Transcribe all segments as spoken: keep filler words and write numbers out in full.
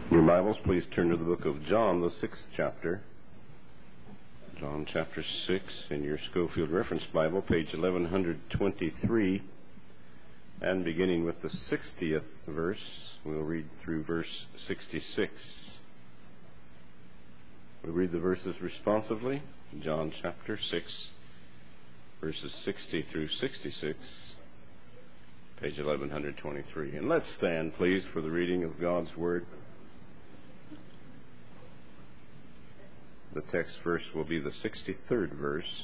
Your Bibles, please turn to the book of John, the sixth chapter. John chapter six in your Schofield Reference Bible, page eleven twenty-three. And beginning with the sixtieth verse, we'll read through verse sixty-six. We'll read the verses responsively. John chapter six, verses sixty through sixty-six, page eleven twenty-three. And let's stand, please, for the reading of God's Word. The text verse will be the sixty-third verse.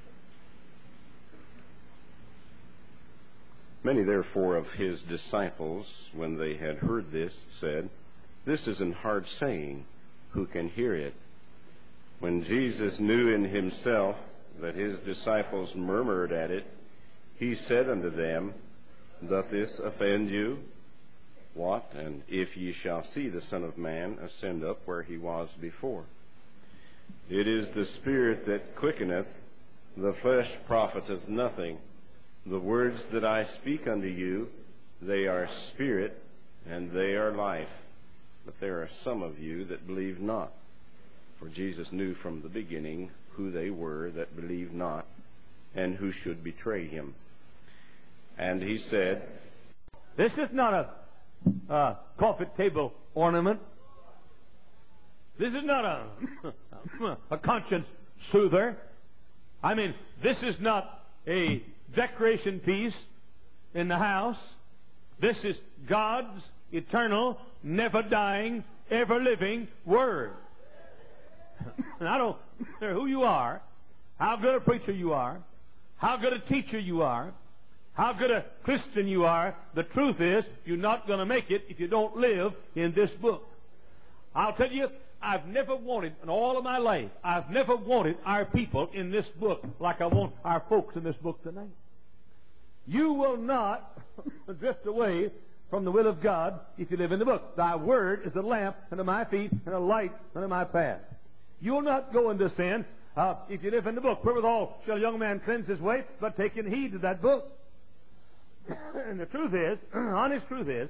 Many, therefore, of his disciples, when they had heard this, said, "This is an hard saying. Who can hear it?" When Jesus knew in himself that his disciples murmured at it, he said unto them, "Doth this offend you? What, and if ye shall see the Son of Man ascend up where he was before? It is the Spirit that quickeneth, the flesh profiteth nothing. The words that I speak unto you, they are spirit, and they are life. But there are some of you that believe not." For Jesus knew from the beginning who they were that believed not, and who should betray him. And he said, "This is not a uh, coffee table ornament. This is not a, a conscience soother. I mean, this is not a decoration piece in the house. This is God's eternal, never-dying, ever-living Word." And I don't care who you are, how good a preacher you are, how good a teacher you are, how good a Christian you are, the truth is, you're not going to make it if you don't live in this book. I'll tell you, I've never wanted, in all of my life, I've never wanted our people in this book like I want our folks in this book tonight. You will not drift away from the will of God if you live in the book. Thy word is a lamp unto my feet and a light unto my path. You will not go into sin uh, if you live in the book. Wherewithal shall a young man cleanse his way, but taking heed to that book. And the truth is, honest truth is,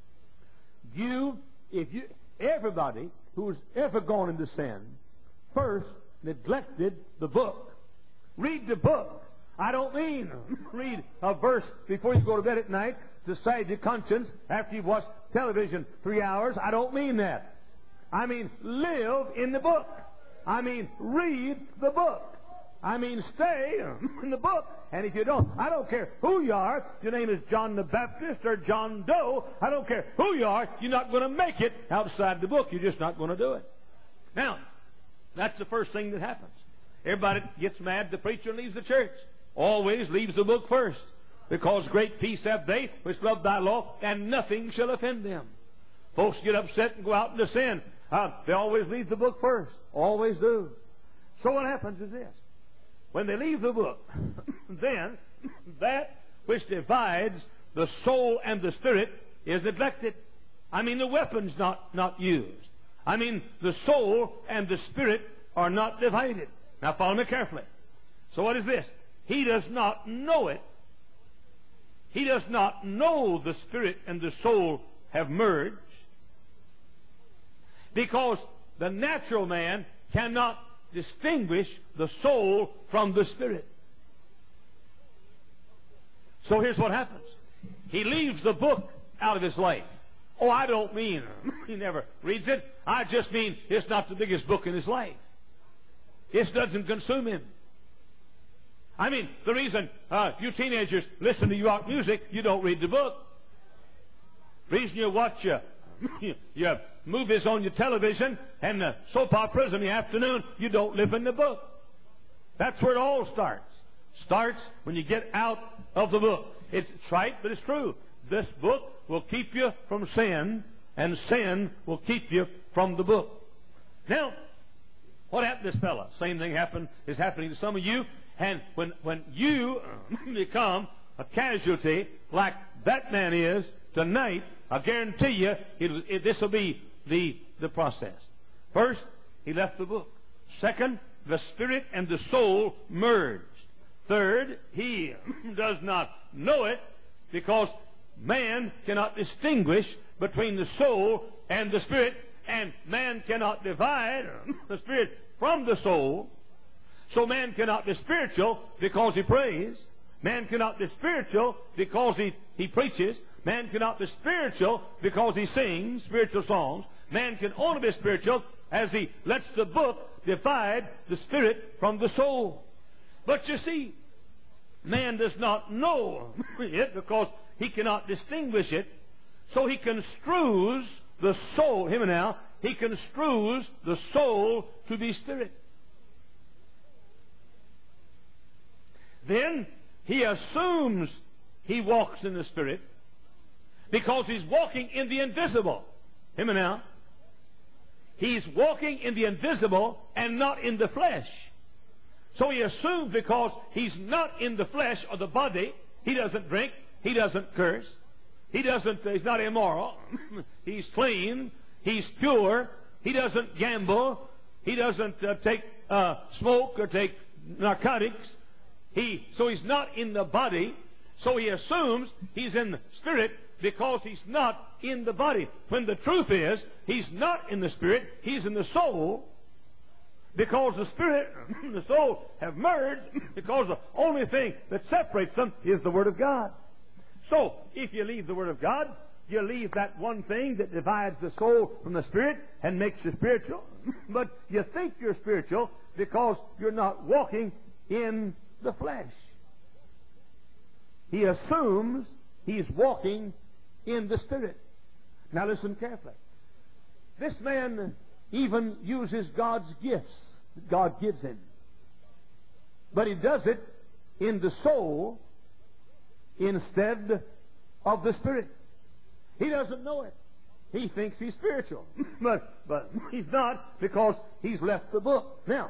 you, if you, everybody who's ever gone into sin first neglected the book. Read the book. I don't mean read a verse before you go to bed at night to save your conscience after you've watched television three hours. I don't mean that. I mean live in the book. I mean read the book. I mean stay in the book. And if you don't, I don't care who you are. If your name is John the Baptist or John Doe, I don't care who you are. You're not going to make it outside the book. You're just not going to do it. Now, that's the first thing that happens. Everybody gets mad. The preacher leaves the church. Always leaves the book first. Because great peace have they which love thy law, and nothing shall offend them. Folks get upset and go out into sin. Uh, they always leave the book first. Always do. So what happens is this. When they leave the book, then that which divides the soul and the spirit is neglected. I mean, the weapon's not, not used. I mean, the soul and the spirit are not divided. Now follow me carefully. So what is this? He does not know it. He does not know the spirit and the soul have merged, because the natural man cannot distinguish the soul from the spirit. So here's what happens. He leaves the book out of his life. Oh, I don't mean he never reads it. I just mean it's not the biggest book in his life. It doesn't consume him. I mean, the reason uh, you teenagers listen to rock music, you don't read the book. The reason you watch uh, your movies on your television and the soap operas in the afternoon, you don't live in the book. That's where it all starts. Starts when you get out of the book. It's trite, but it's true. This book will keep you from sin, and sin will keep you from the book. Now, what happened to this fella? Same thing happened is happening to some of you. And when, when you become a casualty like that man is tonight, I guarantee you it, it, this will be the, the process. First, he left the book. Second, the spirit and the soul merged. Third, he does not know it because man cannot distinguish between the soul and the spirit, And man cannot divide the spirit from the soul. So man cannot be spiritual because he prays. Man cannot be spiritual because he, he preaches. Man cannot be spiritual because he sings spiritual songs. Man can only be spiritual as he lets the book divide the spirit from the soul. But you see, man does not know it because he cannot distinguish it. So he construes the soul, hear me now, he construes the soul to be spirit. Then he assumes he walks in the spirit because he's walking in the invisible. Hear me now. He's walking in the invisible and not in the flesh. So he assumes because he's not in the flesh or the body, he doesn't drink, he doesn't curse, he doesn't, he's not immoral, he's clean, he's pure, he doesn't gamble, he doesn't uh, take uh, smoke or take narcotics. He, so he's not in the body, so he assumes he's in the spirit because he's not in the body. When the truth is, he's not in the spirit, he's in the soul, because the spirit and the soul have merged, because the only thing that separates them is the Word of God. So, if you leave the Word of God, you leave that one thing that divides the soul from the spirit and makes you spiritual. But you think you're spiritual because you're not walking in the flesh. He assumes he's walking in the spirit. Now listen carefully. This man even uses God's gifts that God gives him. But he does it in the soul instead of the spirit. He doesn't know it. He thinks he's spiritual. but, but he's not, because he's left the book. Now,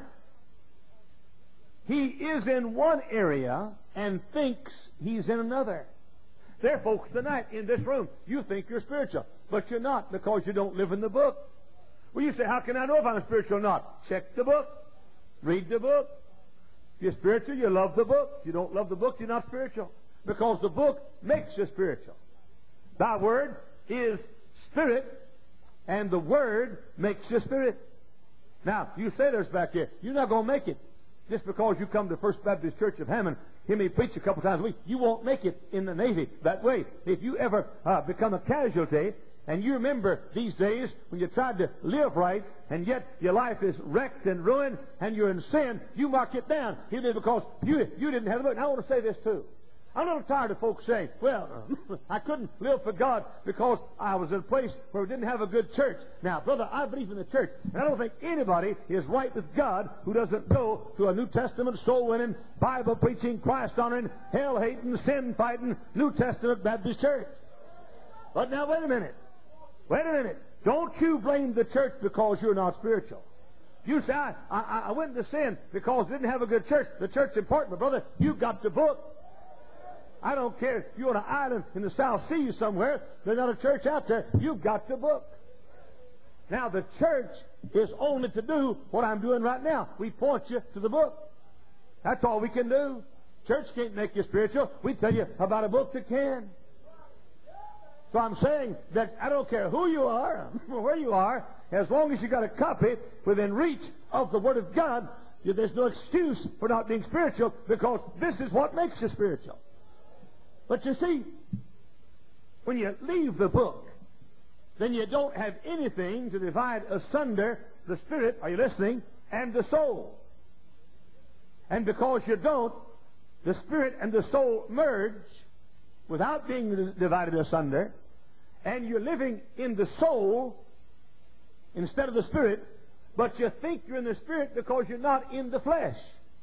he is in one area and thinks he's in another. There, folks, tonight in this room, you think you're spiritual, but you're not, because you don't live in the book. Well, you say, how can I know if I'm spiritual or not? Check the book. Read the book. If you're spiritual, you love the book. If you don't love the book, you're not spiritual, because the book makes you spiritual. Thy word is spirit, and the word makes you spirit. Now, you sailors back here, you're not going to make it just because you come to First Baptist Church of Hammond, hear me preach a couple times a week. You won't make it in the Navy that way. If you ever uh, become a casualty, and you remember these days when you tried to live right, and yet your life is wrecked and ruined, and you're in sin, you mark it down. Hear me, because you, you didn't have the book. And I want to say this too. I'm a little tired of folks saying, well, I couldn't live for God because I was in a place where we didn't have a good church. Now, brother, I believe in the church, and I don't think anybody is right with God who doesn't go to a New Testament, soul-winning, Bible-preaching, Christ-honoring, hell-hating, sin-fighting, New Testament Baptist church. But now, wait a minute. Wait a minute. Don't you blame the church because you're not spiritual. You say, I, I, I went into sin because it didn't have a good church. The church's important, but brother, you've got the book. I don't care if you're on an island in the South Seas somewhere, there's not a church out there, you've got the book. Now, the church is only to do what I'm doing right now. We point you to the book. That's all we can do. Church can't make you spiritual. We tell you about a book that can. So I'm saying that I don't care who you are or where you are, as long as you got a copy within reach of the Word of God, there's no excuse for not being spiritual, because this is what makes you spiritual. But you see, when you leave the book, then you don't have anything to divide asunder the spirit, are you listening, and the soul. And because you don't, the spirit and the soul merge without being divided asunder, and you're living in the soul instead of the spirit, but you think you're in the spirit because you're not in the flesh.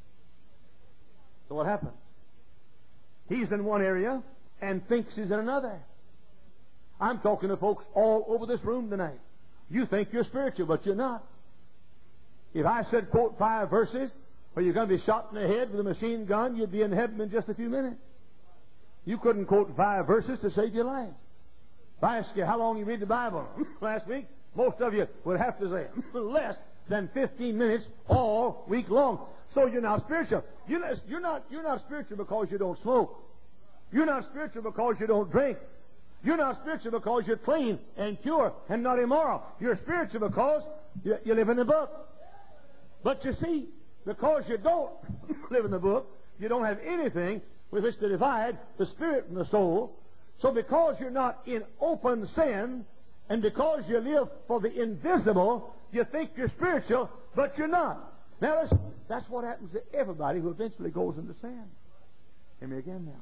So what happens? He's in one area and thinks he's in another. I'm talking to folks all over this room tonight. You think you're spiritual, but you're not. If I said, quote five verses, or you're going to be shot in the head with a machine gun, you'd be in heaven in just a few minutes. You couldn't quote five verses to save your life. If I ask you how long you read the Bible last week, most of you would have to say less than fifteen minutes all week long. So you're not spiritual. You're not, you're not, you're not spiritual because you don't smoke. You're not spiritual because you don't drink. You're not spiritual because you're clean and pure and not immoral. You're spiritual because you, you live in the book. But you see, because you don't live in the book, you don't have anything with which to divide the spirit from the soul. So because you're not in open sin, and because you live for the invisible, you think you're spiritual, but you're not. Now listen, that's what happens to everybody who eventually goes into sin. Hear me again now.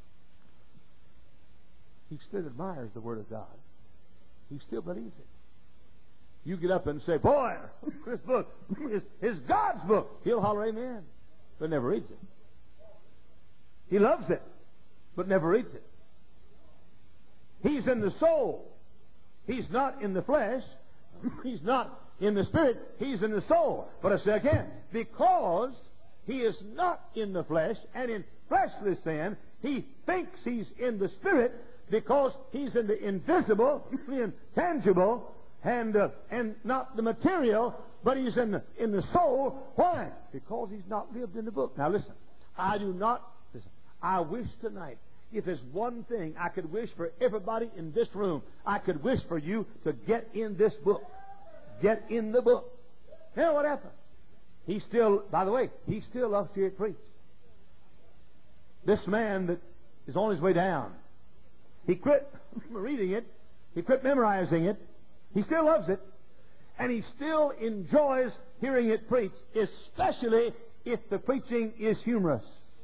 He still admires the Word of God. He still believes it. You get up and say, boy, this book is, is God's book. He'll holler amen, but never reads it. He loves it, but never reads it. He's in the soul. He's not in the flesh. He's not in the spirit. He's in the soul. But I say again, because he is not in the flesh and in fleshly sin, he thinks he's in the spirit because he's in the invisible, the intangible, and uh, and not the material, but he's in the, in the soul. Why? Because he's not lived in the book. Now listen, I do not, listen, I wish tonight, if there's one thing I could wish for everybody in this room, I could wish for you to get in this book. Get in the book. Now what happened? He still, by the way, he still loves to hear it preached. This man that is on his way down, he quit reading it, he quit memorizing it, he still loves it, and he still enjoys hearing it preached, especially if the preaching is humorous.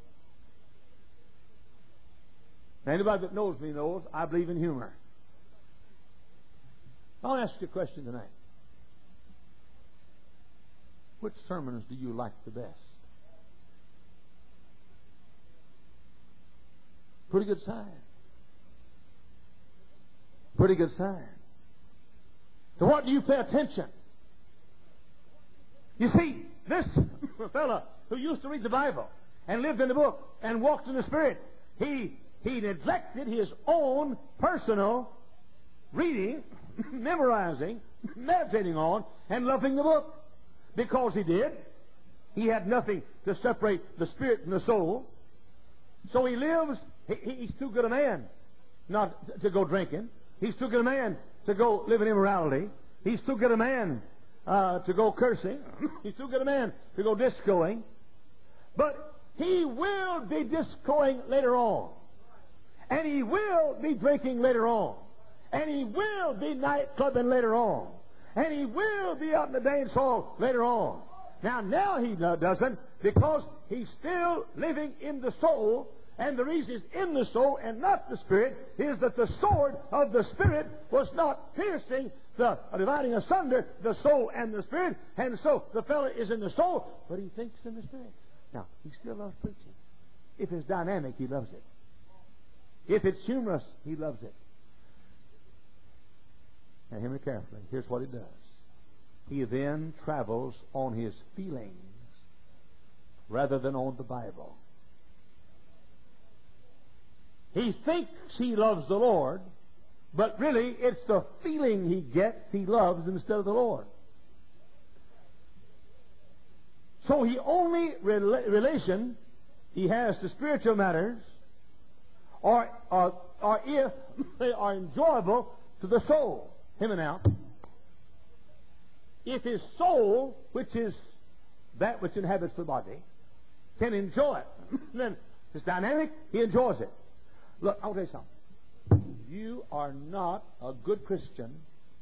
Now, anybody that knows me knows I believe in humor. I'll ask you a question tonight. Which sermons do you like the best? Pretty good sign. Pretty good sign. To what do you pay attention? You see, this fella who used to read the Bible and lived in the book and walked in the Spirit, he he neglected his own personal reading, memorizing, meditating on, and loving the book. Because he did, he had nothing to separate the spirit from the soul. So he lives, he, he's too good a man not to go drinking. He's too good a man to go live in immorality. He's too good a man uh, to go cursing. He's too good a man to go discoing. But he will be discoing later on. And he will be drinking later on. And he will be nightclubbing later on. And he will be out in the dance hall later on. Now, now he doesn't, because he's still living in the soul. And the reason he's in the soul and not the spirit is that the sword of the spirit was not piercing the uh, dividing asunder the soul and the spirit. And so the fellow is in the soul, but he thinks in the spirit. Now, he still loves preaching. If it's dynamic, he loves it. If it's humorous, he loves it. Now, hear me carefully. Here's what he does. He then travels on his feelings rather than on the Bible. He thinks he loves the Lord, but really it's the feeling he gets he loves instead of the Lord. So he only rela- relation he has to spiritual matters or, or, or if they are enjoyable to the soul. Hear me now. If his soul, which is that which inhabits the body, can enjoy it, then it's dynamic, he enjoys it. Look, I'll tell you something. You are not a good Christian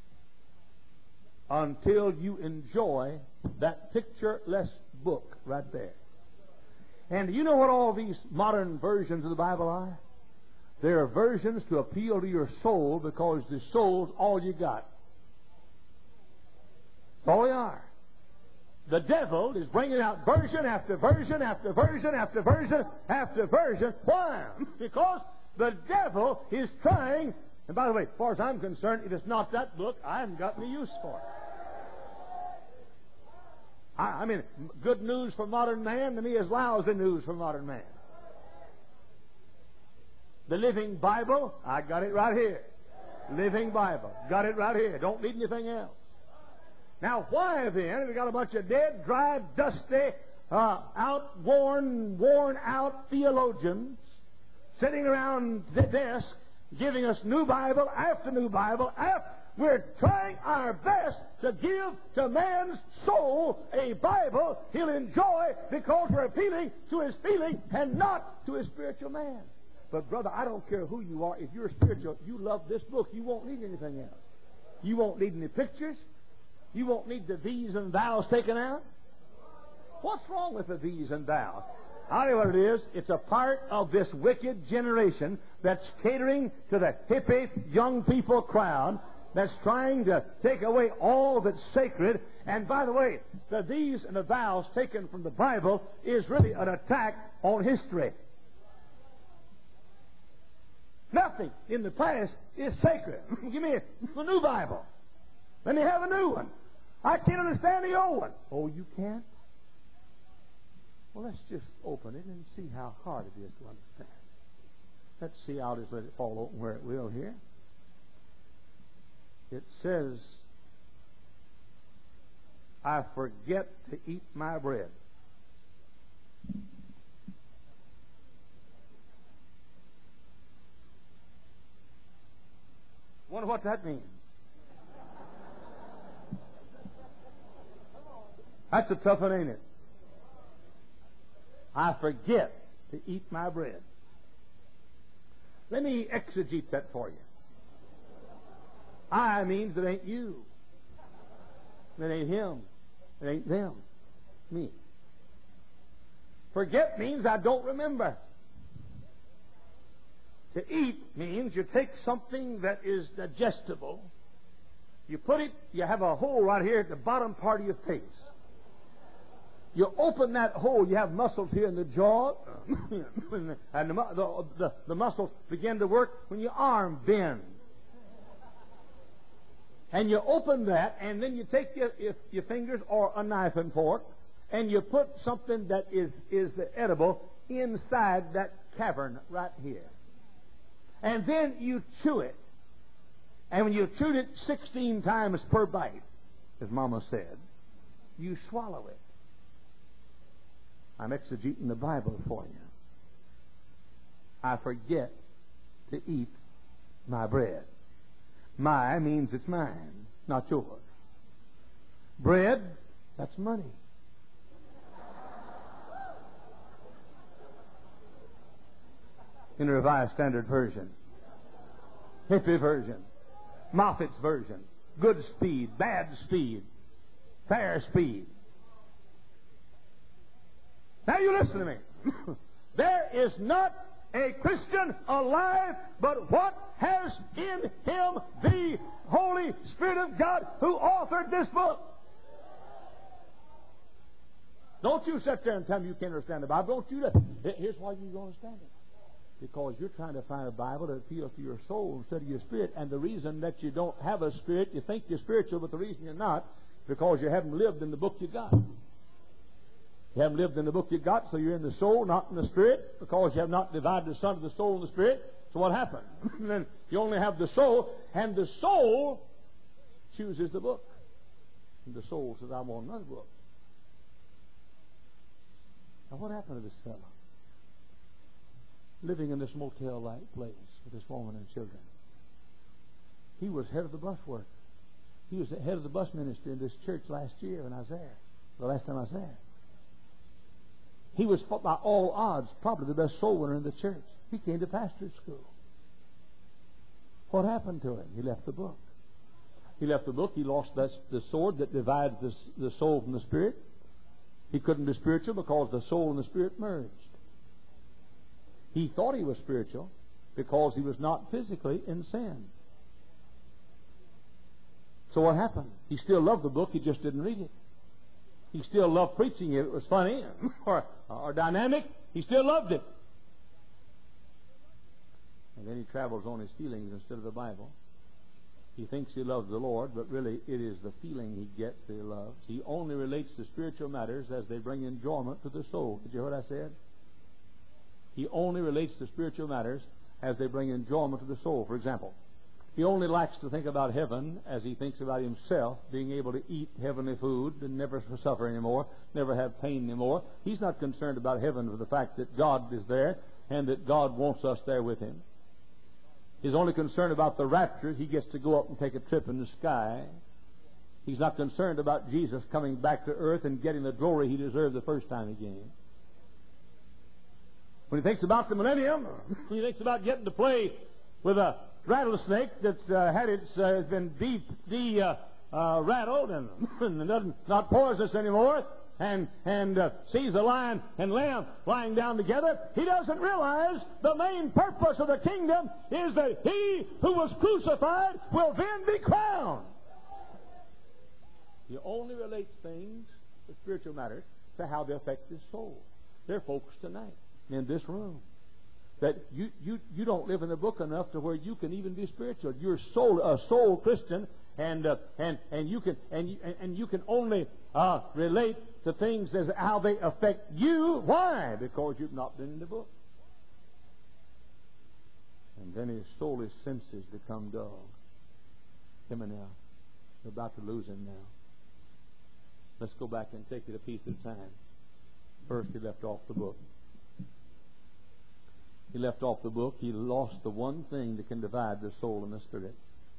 until you enjoy that pictureless book right there. And you know what all these modern versions of the Bible are? They're versions to appeal to your soul, because the soul's all you got. That's all they are. The devil is bringing out version after version after version after version after version. Why? Because the devil is trying, and by the way, as far as I'm concerned, if it's not that book, I haven't got any use for it. I, I mean, good news for modern man to me is lousy news for modern man. The Living Bible, I got it right here. Living Bible, got it right here. Don't need anything else. Now, why then, we got a bunch of dead, dry, dusty, uh, outworn, worn-out theologians sitting around the desk giving us new Bible after new Bible after. We're trying our best to give to man's soul a Bible he'll enjoy because we're appealing to his feeling and not to his spiritual man. But brother, I don't care who you are. If you're spiritual, you love this book. You won't need anything else. You won't need any pictures. You won't need the these and thous taken out. What's wrong with the these and thous? I'll tell you what it is. It's a part of this wicked generation that's catering to the hippie young people crowd that's trying to take away all that's sacred. And by the way, the these and the thous taken from the Bible is really an attack on history. Nothing in the past is sacred. Give me a, a new Bible. Let me have a new one. I can't understand the old one. Oh, you can't? Well, let's just open it and see how hard it is to understand. Let's see. I'll just let it fall open where it will here. It says, I forget to eat my bread. Wonder what that means. That's a tough one, ain't it? I forget to eat my bread. Let me exegete that for you. I means it ain't you. It ain't him. It ain't them. Me. Forget means I don't remember. To eat means you take something that is digestible, you put it, you have a hole right here at the bottom part of your face. You open that hole, you have muscles here in the jaw, and the, the, the, the muscles begin to work when your arm bends. And you open that, and then you take your, your, your fingers or a knife and fork, and you put something that is, is edible inside that cavern right here. And then you chew it. And when you chewed it sixteen times per bite, as Mama said, you swallow it. I'm exegeting the Bible for you. I forget to eat my bread. My means it's mine, not yours. Bread, that's money. In the Revised Standard Version, Hippie Version, Moffat's Version, good speed, bad speed, fair speed. Now you listen to me. There is not a Christian alive but what has in him the Holy Spirit of God who authored this book. Don't you sit there and tell me you can't understand the Bible. Don't you? Here's why you don't understand it. Because you're trying to find a Bible that appeals to your soul instead of your spirit. And the reason that you don't have a spirit, you think you're spiritual, but the reason you're not, because you haven't lived in the book you got. You haven't lived in the book you got, so you're in the soul, not in the spirit, because you have not divided the Son of the soul and the spirit. So what happened? Then you only have the soul, and the soul chooses the book. And the soul says, I want another book. Now what happened to this fellow? Living in this motel-like place with this woman and children. He was head of the bus work. He was the head of the bus ministry in this church last year when I was there. The last time I was there. He was, by all odds, probably the best soul winner in the church. He came to pastorate school. What happened to him? He left the book. He left the book. He lost the, the sword that divides the, the soul from the spirit. He couldn't be spiritual because the soul and the spirit merged. He thought he was spiritual because he was not physically in sin. So what happened? He still loved the book, he just didn't read it. He still loved preaching it. It was funny or, or dynamic. He still loved it. And then he travels on his feelings instead of the Bible. He thinks he loves the Lord, but really it is the feeling he gets that he loves. He only relates to spiritual matters as they bring enjoyment to the soul. Did you hear what I said? He only relates to spiritual matters as they bring enjoyment to the soul. For example, he only likes to think about heaven as he thinks about himself being able to eat heavenly food and never suffer anymore, never have pain anymore. He's not concerned about heaven for the fact that God is there and that God wants us there with him. is only concerned about the rapture. He gets to go up and take a trip in the sky. He's not concerned about Jesus coming back to earth and getting the glory he deserved the first time he came. When he thinks about the millennium, he thinks about getting to play with a rattlesnake that's uh, had its uh, has been de, de uh, uh, rattled and, and doesn't not poisonous anymore, and and uh, sees a lion and lamb lying down together. He doesn't realize the main purpose of the kingdom is that he who was crucified will then be crowned. He only relates things, the spiritual matters, to how they affect his soul. There are folks tonight in this room that you, you, you don't live in the book enough to where you can even be spiritual. You're soul, a soul Christian, and uh, and and you can and you, and you can only uh, relate to things as how they affect you. Why? Because you've not been in the book. And then his soul, his senses become dull. Him and now, you're about to lose him now. Let's go back and take it a piece at a time. First, he left off the book. He left off the book. He lost the one thing that can divide the soul and the spirit.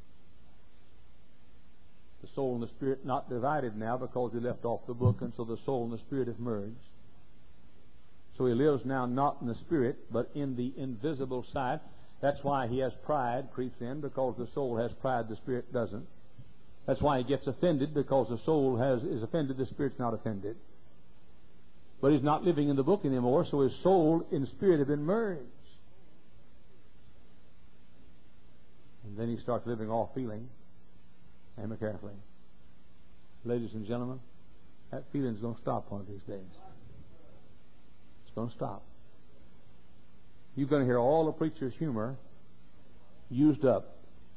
The soul and the spirit not divided now because he left off the book, and so the soul and the spirit have merged. So he lives now not in the spirit, but in the invisible side. That's why he has pride creeps in, because the soul has pride, the spirit doesn't. That's why he gets offended, because the soul has is offended, the spirit's not offended. But he's not living in the book anymore, so his soul and spirit have been merged. And then he starts living off feeling. Hammer carefully. Ladies and gentlemen, that feeling's going to stop one of these days. It's going to stop. You're going to hear all the preacher's humor used up.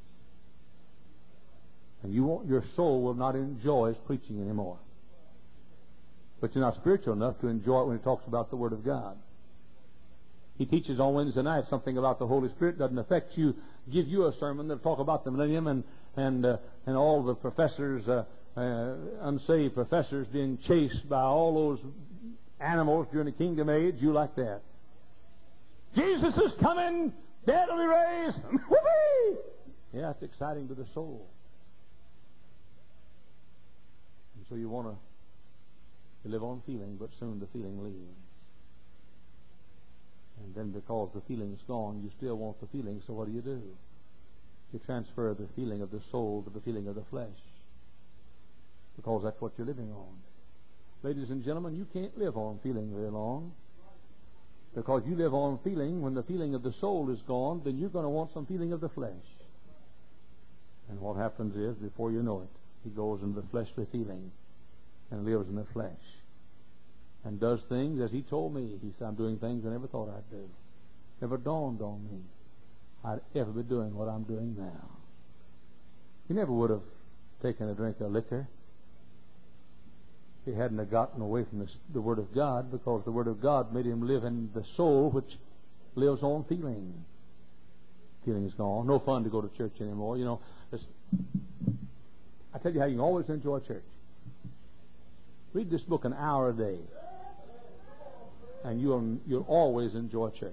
And you won't, your soul will not enjoy his preaching anymore. But you're not spiritual enough to enjoy it when he talks about the Word of God. He teaches on Wednesday night something about the Holy Spirit doesn't affect you. Give you a sermon that'll talk about the millennium and and uh, and all the professors, uh, uh, unsaved professors, being chased by all those animals during the kingdom age. You like that? Jesus is coming, dead will be raised. Whoopee! Yeah, it's exciting to the soul. And so you want to live on feeling, but soon the feeling leaves. And then because the feeling's gone, you still want the feeling, so what do you do? You transfer the feeling of the soul to the feeling of the flesh. Because that's what you're living on. Ladies and gentlemen, you can't live on feeling very long. Because you live on feeling, when the feeling of the soul is gone, then you're going to want some feeling of the flesh. And what happens is, before you know it, he goes into the fleshly feeling and lives in the flesh. And does things as he told me. He said, I'm doing things I never thought I'd do. Never dawned on me I'd ever be doing what I'm doing now. He never would have taken a drink of liquor if he hadn't have gotten away from the, the Word of God, because the Word of God made him live in the soul, which lives on feeling. Feeling is gone. No fun to go to church anymore. You know, I tell you how you can always enjoy church. Read this book an hour a day, and you'll you'll always enjoy church.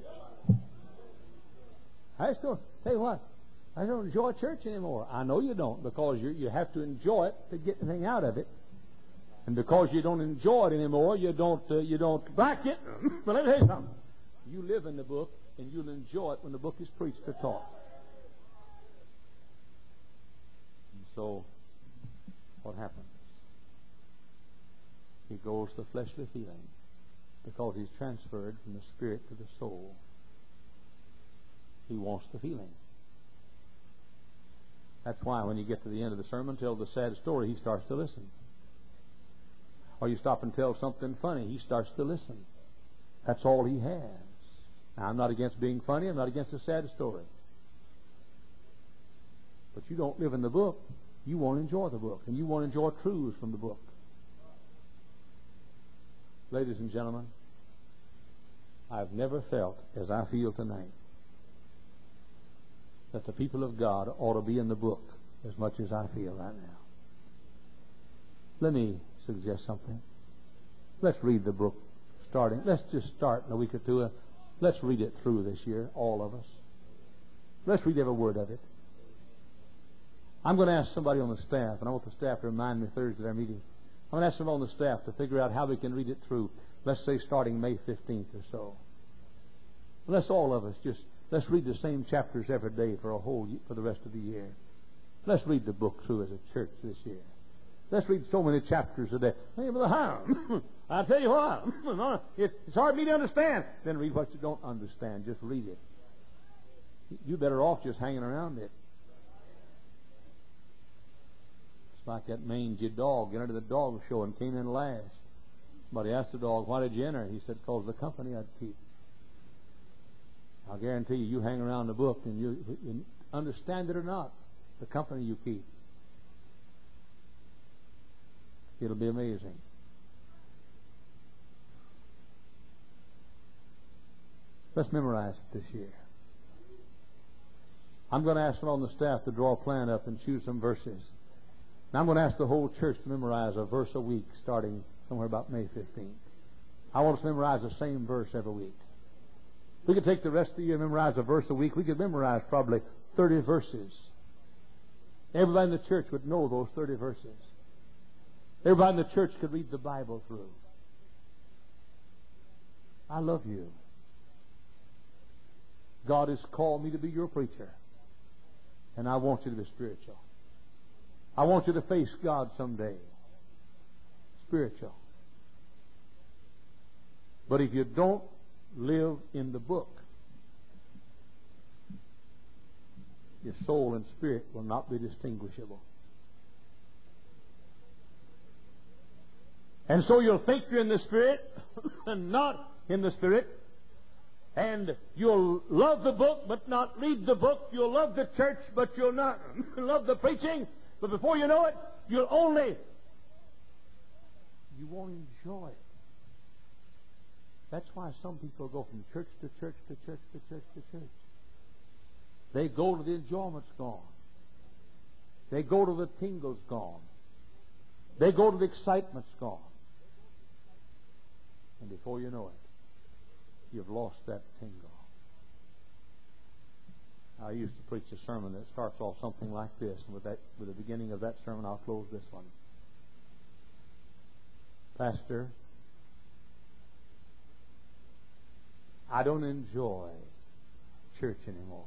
I still tell you what, I don't enjoy church anymore. I know you don't, because you you have to enjoy it to get anything out of it, and because you don't enjoy it anymore, you don't uh, you don't like it. But let me tell you something: you live in the book, and you'll enjoy it when the book is preached or taught. And so, what happens? He goes to fleshly feeling, because he's transferred from the spirit to the soul. He wants the feeling. That's why when you get to the end of the sermon, tell the sad story, he starts to listen. Or you stop and tell something funny, he starts to listen. That's all he has. Now, I'm not against being funny, I'm not against a sad story. But you don't live in the book, you won't enjoy the book, and you won't enjoy truths from the book. Ladies and gentlemen, I've never felt as I feel tonight that the people of God ought to be in the book as much as I feel right now. Let me suggest something. Let's read the book starting. Let's just start in a week or two. Let's read it through this year, all of us. Let's read every word of it. I'm going to ask somebody on the staff, and I want the staff to remind me Thursday at our meeting. I'm going to ask somebody on the staff to figure out how we can read it through, let's say starting May fifteenth or so. Let's all of us just, let's read the same chapters every day for a whole, for the rest of the year. Let's read the book through as a church this year. Let's read so many chapters a day. Hey, Brother Hiram, I'll tell you what, it's hard for me to understand. Then read what you don't understand. Just read it. You're better off just hanging around it. It's like that mangy dog entered the dog show and came in last. Somebody asked the dog, why did you enter? He said, because of the company I'd keep. I'll guarantee you, you hang around the book and you, you understand it or not, the company you keep. It'll be amazing. Let's memorize it this year. I'm going to ask someone on the staff to draw a plan up and choose some verses. Now I'm going to ask the whole church to memorize a verse a week starting somewhere about May fifteenth. I want us to memorize the same verse every week. We could take the rest of the year and memorize a verse a week. We could memorize probably thirty verses. Everybody in the church would know those thirty verses. Everybody in the church could read the Bible through. I love you. God has called me to be your preacher. And I want you to be spiritual. I want you to face God someday. Spiritual. But if you don't live in the book, your soul and spirit will not be distinguishable. And so you'll think you're in the Spirit and not in the Spirit. And you'll love the book but not read the book. You'll love the church but you'll not love the preaching. But before you know it, you'll only, you won't enjoy it. That's why some people go from church to church to church to church to church. They go to the enjoyment's gone. They go to the tingle's gone. They go to the excitement's gone. And before you know it, you've lost that tingle. I used to preach a sermon that starts off something like this. And with that, with the beginning of that sermon, I'll close this one. Pastor, I don't enjoy church anymore.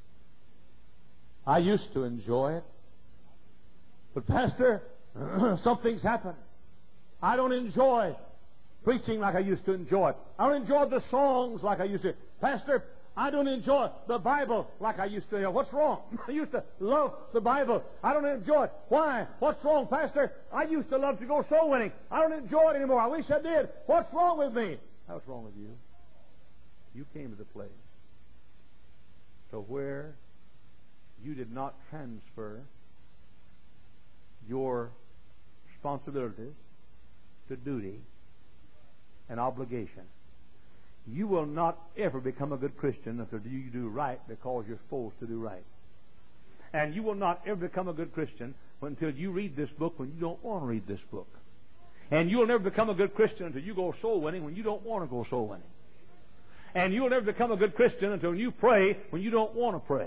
I used to enjoy it. But Pastor, something's happened. I don't enjoy preaching like I used to enjoy it. I don't enjoy the songs like I used to. Pastor, I don't enjoy the Bible like I used to. What's wrong? I used to love the Bible. I don't enjoy it. Why? What's wrong, Pastor? I used to love to go soul winning. I don't enjoy it anymore. I wish I did. What's wrong with me? What's wrong with you? You came to the place to where you did not transfer your responsibilities to duty and obligation. You will not ever become a good Christian until you do right because you're supposed to do right. And you will not ever become a good Christian until you read this book when you don't want to read this book. And you will never become a good Christian until you go soul winning when you don't want to go soul winning. And you will never become a good Christian until you pray when you don't want to pray.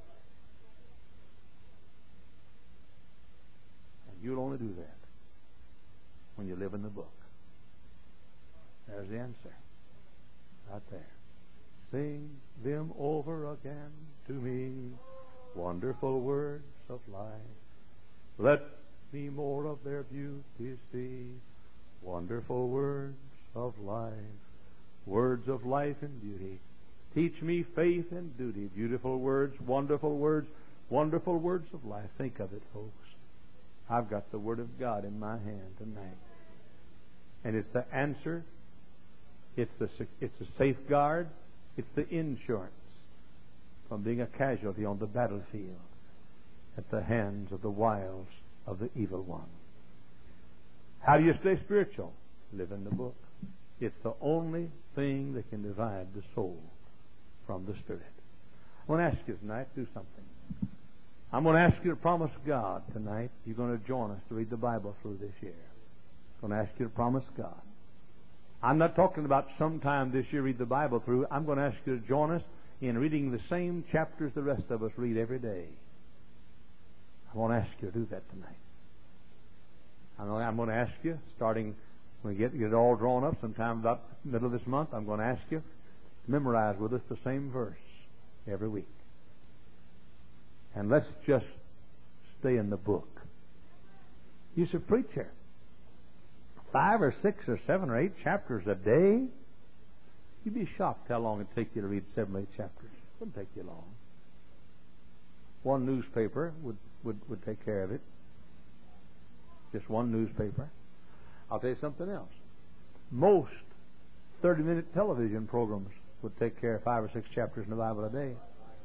And you'll only do that when you live in the book. There's the answer. Right there. Sing them over again to me, wonderful words of life. Let me more of their beauty see, wonderful words of life. Words of life and beauty. Teach me faith and duty. Beautiful words, wonderful words, wonderful words of life. Think of it, folks. I've got the Word of God in my hand tonight. And it's the answer. It's the, it's the safeguard. It's the insurance from being a casualty on the battlefield at the hands of the wiles of the evil one. How do you stay spiritual? Live in the book. It's the only thing that can divide the soul from the spirit. I want to ask you tonight to do something. I'm going to ask you to promise God tonight you're going to join us to read the Bible through this year. I'm going to ask you to promise God. I'm not talking about sometime this year read the Bible through. I'm going to ask you to join us in reading the same chapters the rest of us read every day. I want to ask you to do that tonight. I'm going to ask you, starting when we get, get it all drawn up sometime about the middle of this month, I'm going to ask you to memorize with us the same verse every week. And let's just stay in the book. You say, preacher, five or six or seven or eight chapters a day? You'd be shocked how long it'd take you to read seven or eight chapters. It wouldn't take you long. One newspaper would, would, would take care of it. Just one newspaper. I'll tell you something else. Most thirty-minute television programs would take care of five or six chapters in the Bible a day.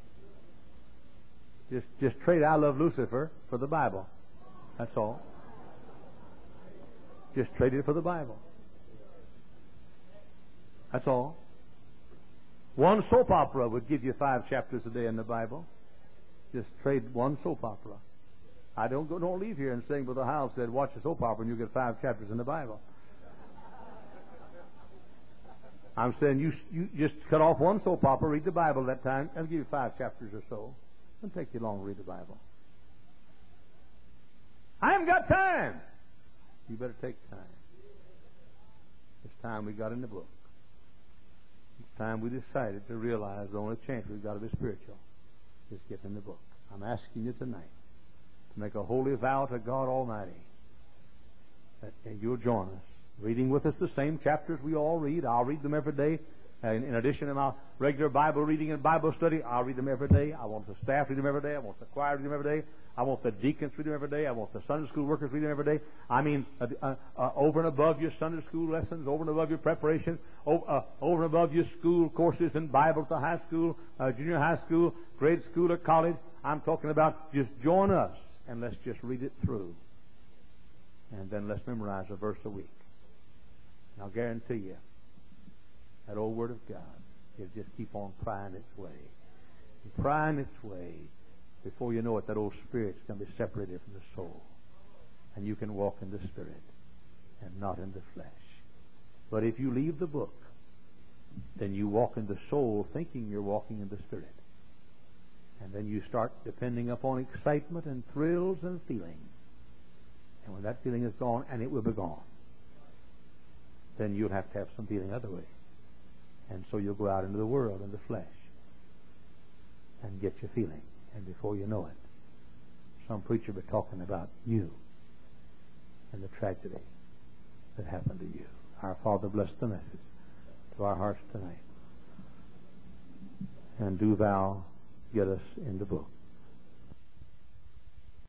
Just, just trade I Love Lucifer for the Bible. That's all. Just trade it for the Bible. That's all. One soap opera would give you five chapters a day in the Bible. Just trade one soap opera. I don't go, don't leave here and sing with the house said, watch a soap opera and you get five chapters in the Bible. I'm saying you you just cut off one soap opera, read the Bible that time, and give you five chapters or so. It won't take you long to read the Bible. I haven't got time. You better take time. It's time we got in the book. It's time we decided to realize the only chance we've got to be spiritual is get in the book. I'm asking you tonight to make a holy vow to God Almighty that you'll join us, reading with us the same chapters we all read. I'll read them every day. And in addition to my regular Bible reading and Bible study, I'll read them every day. I want the staff read them every day. I want the choir read them every day. I want the deacons read them every day. I want the Sunday school workers read them every day. I mean, uh, uh, uh, over and above your Sunday school lessons, over and above your preparation, over, uh, over and above your school courses in Bible to high school, uh, junior high school, grade school, or college. I'm talking about just join us and let's just read it through. And then let's memorize a verse a week. And I'll guarantee you, that old Word of God, it'll just keep on prying its way. And prying its way. Before you know it, that old spirit's going to be separated from the soul. And you can walk in the Spirit and not in the flesh. But if you leave the book, then you walk in the soul thinking you're walking in the Spirit. And then you start depending upon excitement and thrills and feeling. And when that feeling is gone, and it will be gone, then you'll have to have some feeling other way. And so you'll go out into the world, in the flesh, and get your feeling. And before you know it, some preacher will be talking about you and the tragedy that happened to you. Our Father, bless the message to our hearts tonight. And do thou get us in the book.